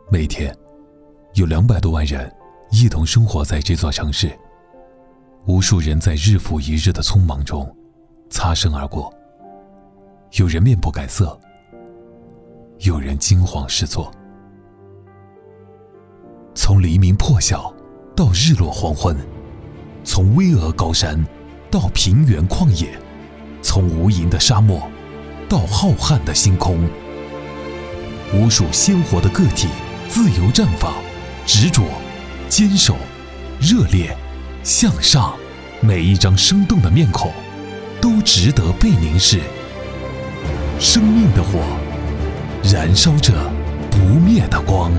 每天有200多万人一同生活在这座城市，无数人在日复一日的匆忙中擦身而过，有人面不改色，有人惊慌失措。从黎明破晓到日落黄昏，从巍峨高山到平原旷野，从无垠的沙漠到浩瀚的星空，无数鲜活的个体自由绽放，执着、坚守、热烈、向上，每一张生动的面孔都值得被凝视。生命的火，燃烧着不灭的光。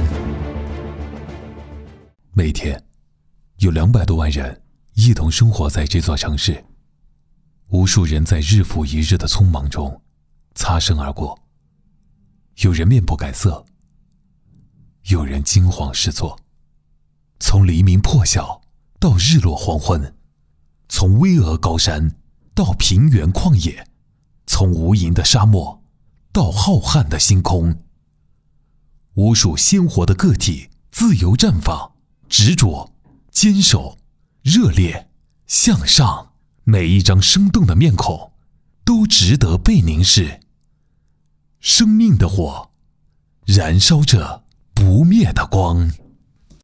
每天有200多万人一同生活在这座城市，无数人在日复一日的匆忙中擦身而过，有人面不改色，有人惊慌失措。从黎明破晓到日落黄昏，从巍峨高山到平原旷野，从无垠的沙漠到浩瀚的星空，无数鲜活的个体自由绽放，执着、坚守、热烈、向上，每一张生动的面孔都值得被凝视。生命的火，燃烧着不灭的光。